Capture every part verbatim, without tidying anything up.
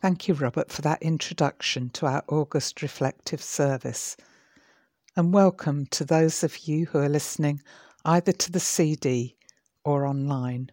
Thank you, Robert, for that introduction to our August reflective service. And welcome to those of you who are listening either to the C D or online.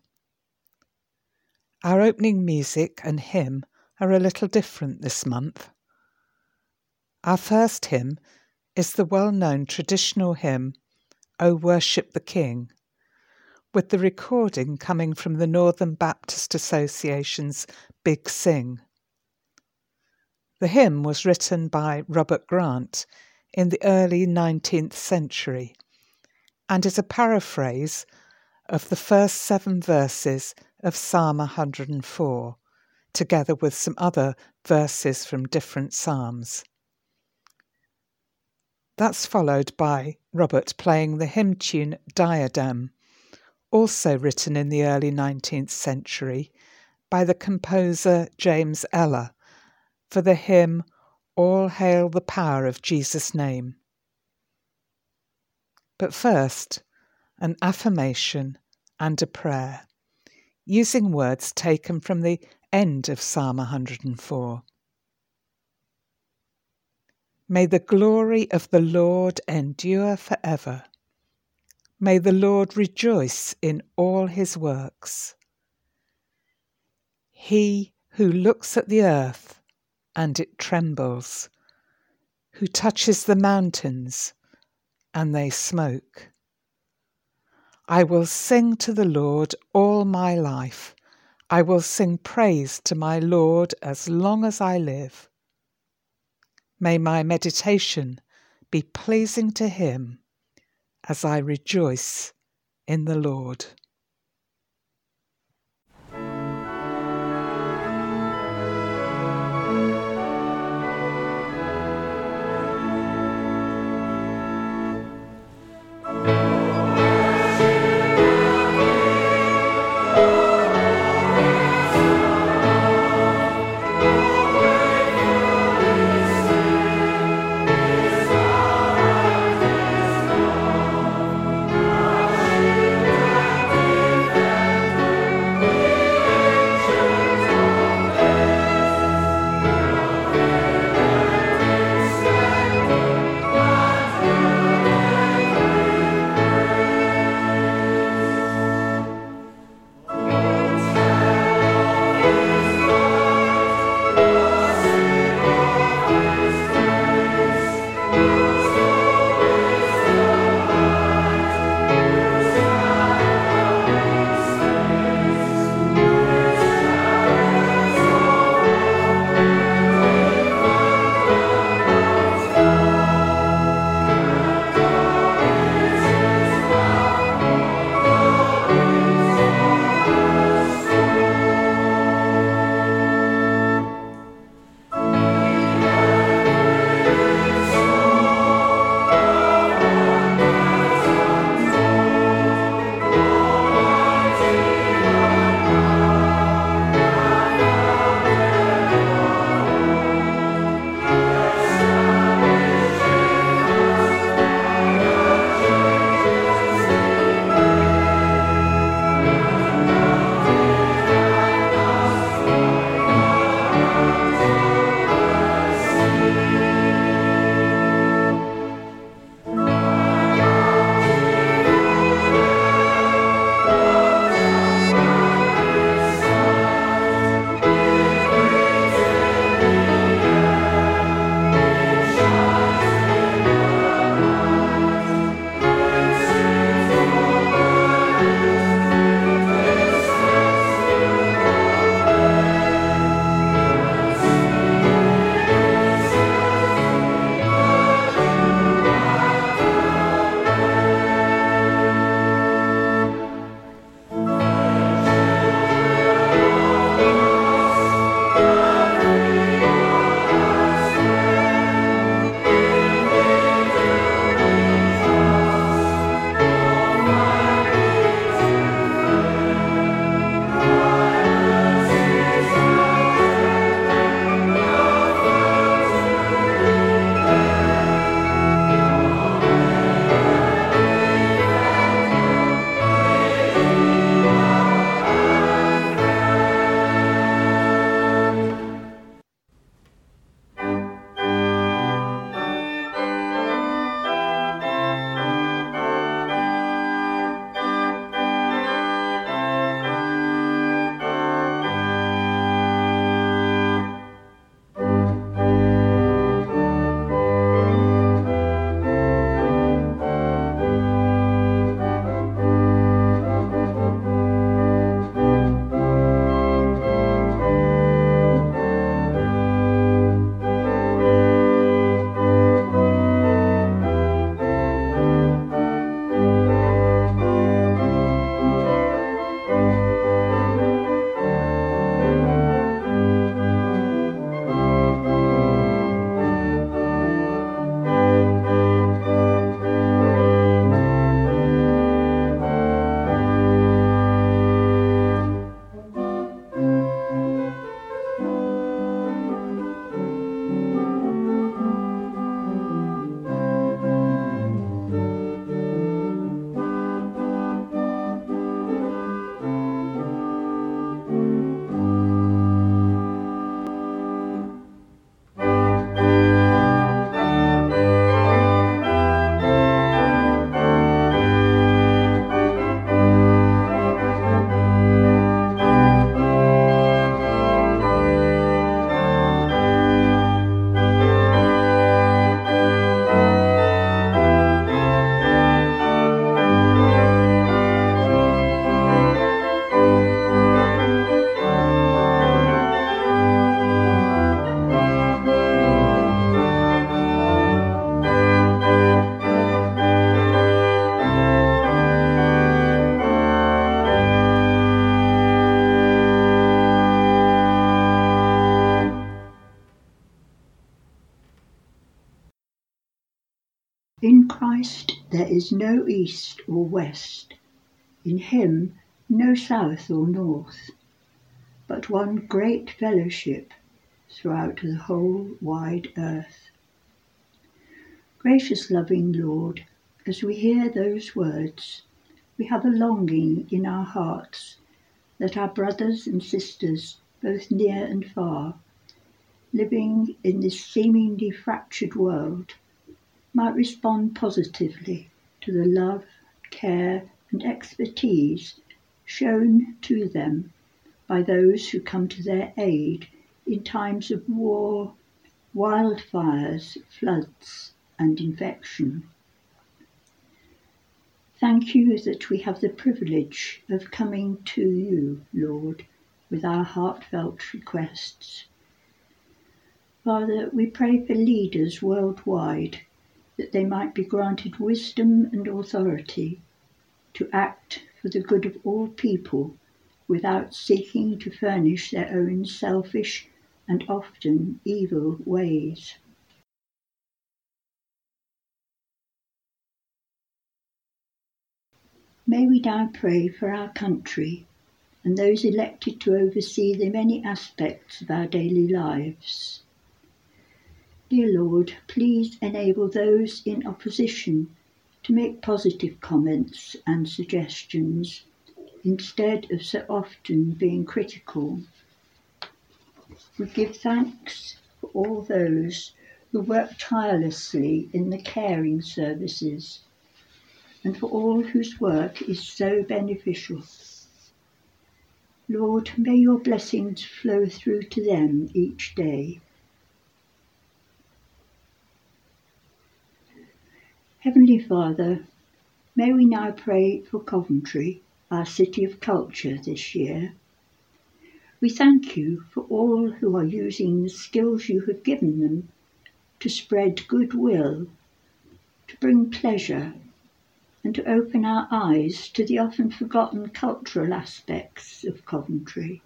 Our opening music and hymn are a little different this month. Our first hymn is the well-known traditional hymn, O Worship the King, with the recording coming from the Northern Baptist Association's Big Sing. The hymn was written by Robert Grant in the early nineteenth century and is a paraphrase of the first seven verses of Psalm one hundred four, together with some other verses from different psalms. That's followed by Robert playing the hymn tune Diadem, also written in the early nineteenth century by the composer James Eller, for the hymn All Hail the Power of Jesus' Name. But first, an affirmation and a prayer, using words taken from the end of Psalm one hundred four. May the glory of the Lord endure forever. May the Lord rejoice in all his works. He who looks at the earth and it trembles, who touches the mountains and they smoke. I will sing to the Lord all my life. I will sing praise to my Lord as long as I live. May my meditation be pleasing to him as I rejoice in the Lord. Thank you. In Christ there is no east or west, in him no south or north, but one great fellowship throughout the whole wide earth. Gracious loving Lord, as we hear those words, we have a longing in our hearts that our brothers and sisters, both near and far, living in this seemingly fractured world, might respond positively to the love, care and expertise shown to them by those who come to their aid in times of war, wildfires, floods and infection. Thank you that we have the privilege of coming to you, Lord, with our heartfelt requests. Father, we pray for leaders worldwide, that they might be granted wisdom and authority to act for the good of all people without seeking to furnish their own selfish and often evil ways. May we now pray for our country and those elected to oversee the many aspects of our daily lives. Dear Lord, please enable those in opposition to make positive comments and suggestions instead of so often being critical. We give thanks for all those who work tirelessly in the caring services and for all whose work is so beneficial. Lord, may your blessings flow through to them each day. Heavenly Father, may we now pray for Coventry, our City of Culture this year. We thank you for all who are using the skills you have given them to spread goodwill, to bring pleasure, and to open our eyes to the often forgotten cultural aspects of Coventry.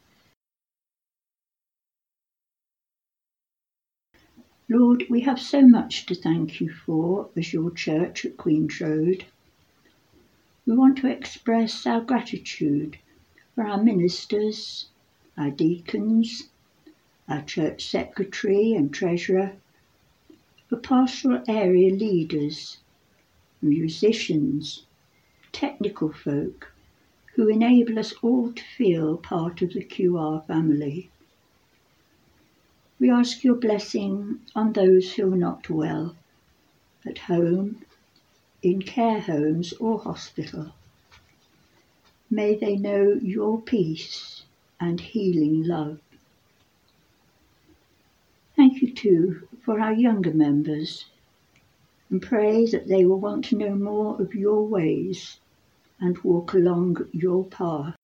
Lord, we have so much to thank you for as your church at Queen's Road. We want to express our gratitude for our ministers, our deacons, our church secretary and treasurer, for pastoral area leaders, musicians, technical folk who enable us all to feel part of the Q R family. We ask your blessing on those who are not well, at home, in care homes or hospital. May they know your peace and healing love. Thank you too for our younger members, and pray that they will want to know more of your ways and walk along your path.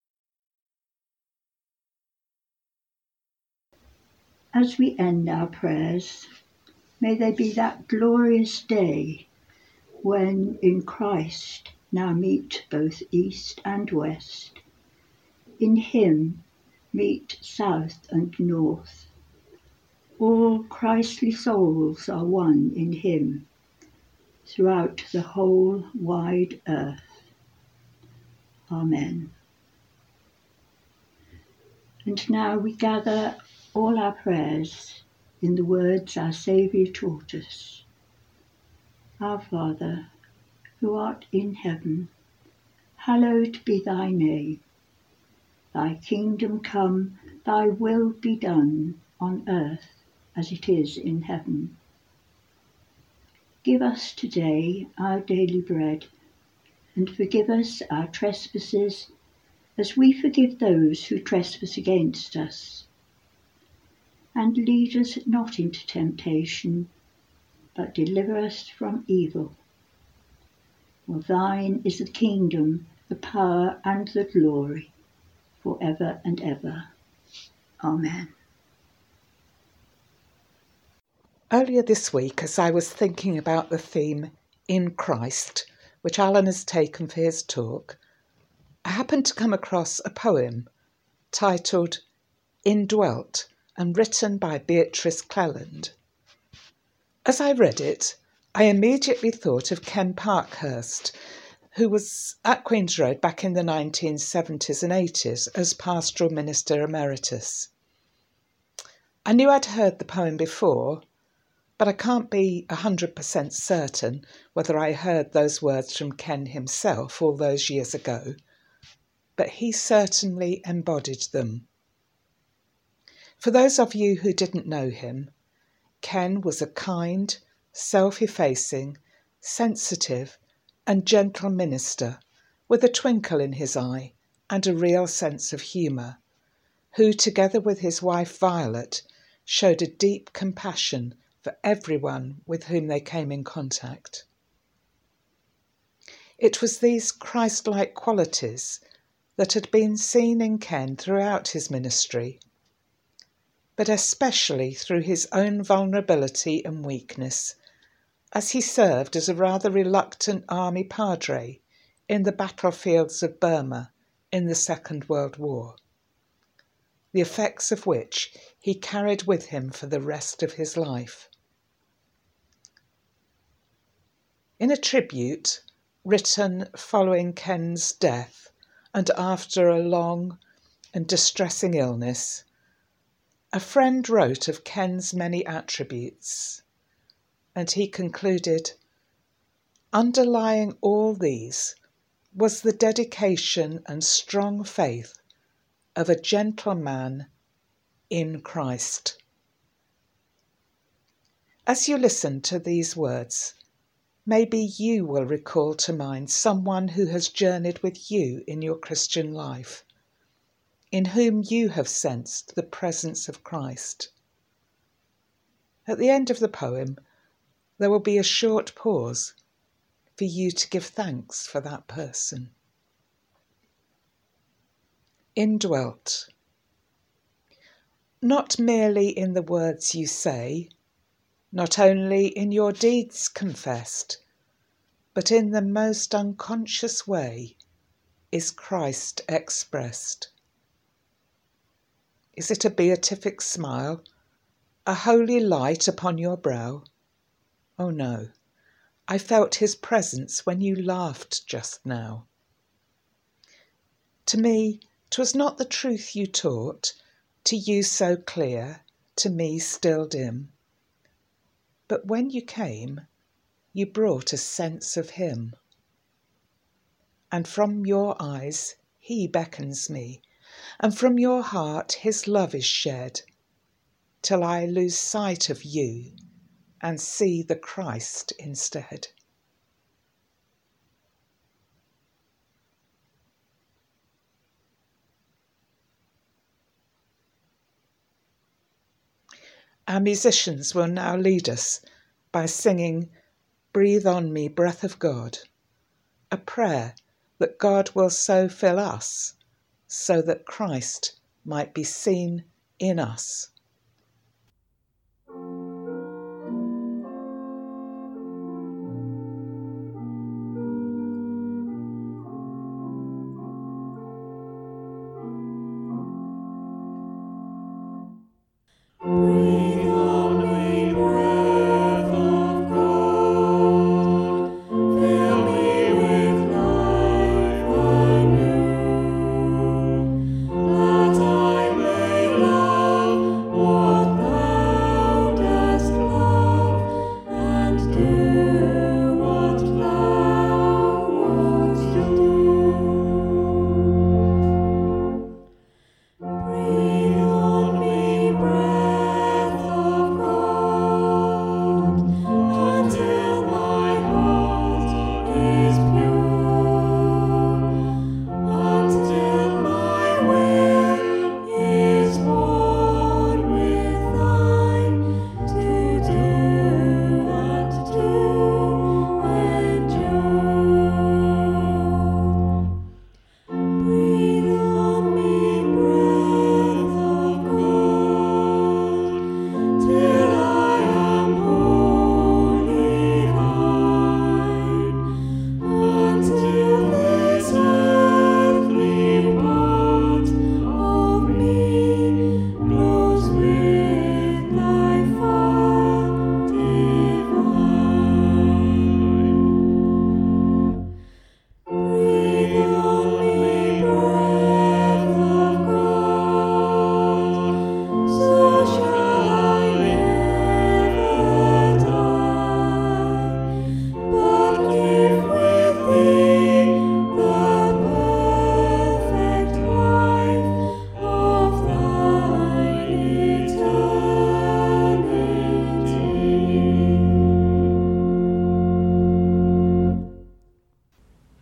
As we end our prayers, may they be that glorious day when in Christ now meet both east and west, in him meet south and north. All Christly souls are one in him, throughout the whole wide earth. Amen. And now we gather all our prayers in the words our Saviour taught us. Our Father, who art in heaven, hallowed be thy name. Thy kingdom come, thy will be done on earth as it is in heaven. Give us today our daily bread, and forgive us our trespasses as we forgive those who trespass against us. And lead us not into temptation, but deliver us from evil. For thine is the kingdom, the power and the glory, for ever and ever. Amen. Earlier this week, as I was thinking about the theme In Christ, which Alan has taken for his talk, I happened to come across a poem titled Indwelt and written by Beatrice Cleland. As I read it, I immediately thought of Ken Parkhurst, who was at Queen's Road back in the nineteen seventies and eighties as Pastoral Minister Emeritus. I knew I'd heard the poem before, but I can't be one hundred percent certain whether I heard those words from Ken himself all those years ago, but he certainly embodied them. For those of you who didn't know him, Ken was a kind, self-effacing, sensitive and gentle minister with a twinkle in his eye and a real sense of humour, who, together with his wife Violet, showed a deep compassion for everyone with whom they came in contact. It was these Christ-like qualities that had been seen in Ken throughout his ministry, but especially through his own vulnerability and weakness, as he served as a rather reluctant army padre in the battlefields of Burma in the Second World War, the effects of which he carried with him for the rest of his life. In a tribute written following Ken's death and after a long and distressing illness, a friend wrote of Ken's many attributes, and he concluded, underlying all these was the dedication and strong faith of a gentleman in Christ. As you listen to these words, maybe you will recall to mind someone who has journeyed with you in your Christian life, in whom you have sensed the presence of Christ. At the end of the poem, there will be a short pause for you to give thanks for that person. Indwelt. Not merely in the words you say, not only in your deeds confessed, but in the most unconscious way is Christ expressed. Is it a beatific smile, a holy light upon your brow? Oh no, I felt his presence when you laughed just now. To me, 'twas not the truth you taught, to you so clear, to me still dim. But when you came, you brought a sense of him. And from your eyes he beckons me, and from your heart his love is shed, till I lose sight of you and see the Christ instead. Our musicians will now lead us by singing Breathe on Me, Breath of God, a prayer that God will so fill us so that Christ might be seen in us. Breathe